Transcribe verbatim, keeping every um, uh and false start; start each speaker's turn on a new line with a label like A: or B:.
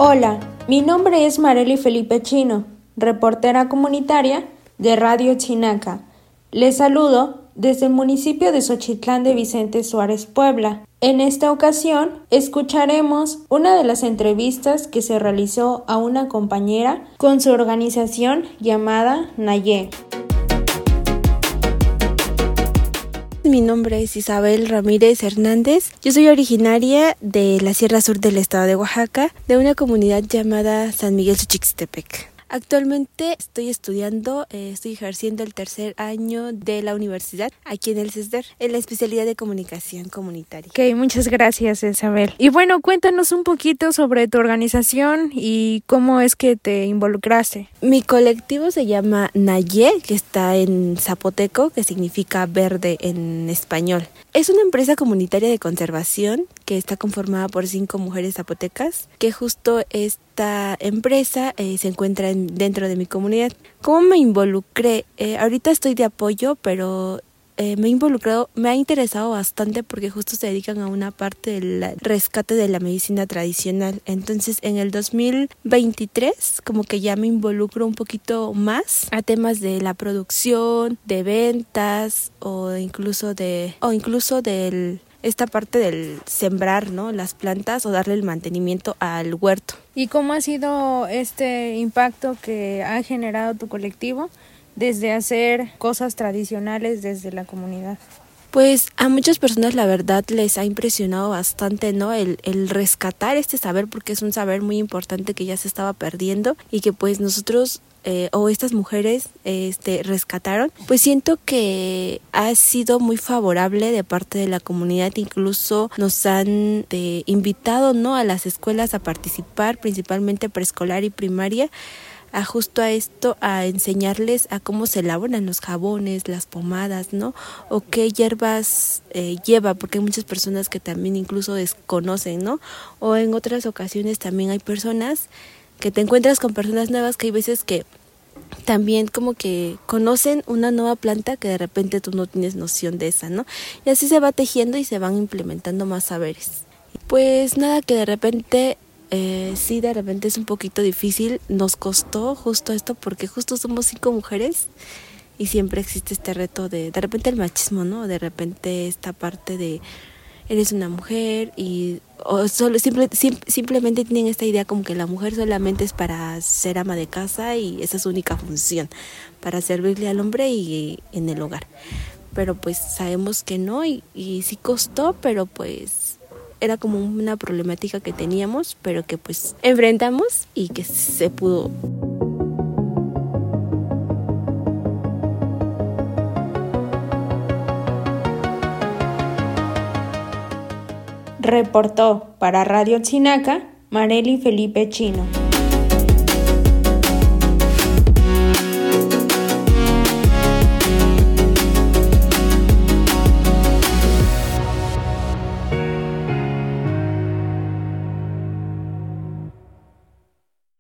A: Hola, mi nombre es Marely Felipe Chino, reportera comunitaria de Radio Chinaca. Les saludo desde el municipio de Xochitlán de Vicente Suárez, Puebla. En esta ocasión, escucharemos una de las entrevistas que se realizó a una compañera con su organización llamada Nayé.
B: Mi nombre es Isabel Ramírez Hernández. Yo soy originaria de la Sierra Sur del estado de Oaxaca, de una comunidad llamada San Miguel Xochixtepec. Actualmente estoy estudiando, eh, estoy ejerciendo el tercer año de la universidad aquí en el CESDER, en la especialidad de comunicación comunitaria.
A: Ok, muchas gracias, Isabel. Y bueno, cuéntanos un poquito sobre tu organización y cómo es que te involucraste.
B: Mi colectivo se llama Nayé, que está en zapoteco, que significa verde en español. Es una empresa comunitaria de conservación que está conformada por cinco mujeres zapotecas, que justo esta empresa eh, se encuentra en, dentro de mi comunidad. ¿Cómo me involucré? Eh, ahorita estoy de apoyo, pero eh, me he involucrado, me ha interesado bastante porque justo se dedican a una parte del rescate de la medicina tradicional. Entonces, en el dos mil veintitrés, como que ya me involucro un poquito más a temas de la producción, de ventas o incluso de, o incluso del esta parte del sembrar, ¿no?, las plantas o darle el mantenimiento al huerto.
A: ¿Y cómo ha sido este impacto que ha generado tu colectivo desde hacer cosas tradicionales desde la comunidad?
B: Pues a muchas personas la verdad les ha impresionado bastante, ¿no?, el, el rescatar este saber, porque es un saber muy importante que ya se estaba perdiendo y que pues nosotros Eh, o estas mujeres este, rescataron. Pues siento que ha sido muy favorable de parte de la comunidad, incluso nos han eh, invitado, ¿no?, a las escuelas a participar, principalmente preescolar y primaria, a justo a esto, a enseñarles a cómo se elaboran los jabones, las pomadas, ¿no?, o qué hierbas eh, lleva, porque hay muchas personas que también incluso desconocen, ¿no?, o en otras ocasiones también hay personas que te encuentras con personas nuevas que hay veces que también como que conocen una nueva planta que de repente tú no tienes noción de esa, ¿no? Y así se va tejiendo y se van implementando más saberes. Pues nada, que de repente, eh, sí, de repente es un poquito difícil, nos costó justo esto porque justo somos cinco mujeres y siempre existe este reto de, de repente el machismo, ¿no? De repente esta parte de eres una mujer y o solo simple, sim, simplemente tienen esta idea como que la mujer solamente es para ser ama de casa y esa es su única función, para servirle al hombre y, y en el hogar. Pero pues sabemos que no y, y sí costó, pero pues era como una problemática que teníamos, pero que pues enfrentamos y que se pudo.
A: Reportó para Radio Chinaca Marely Felipe Chino.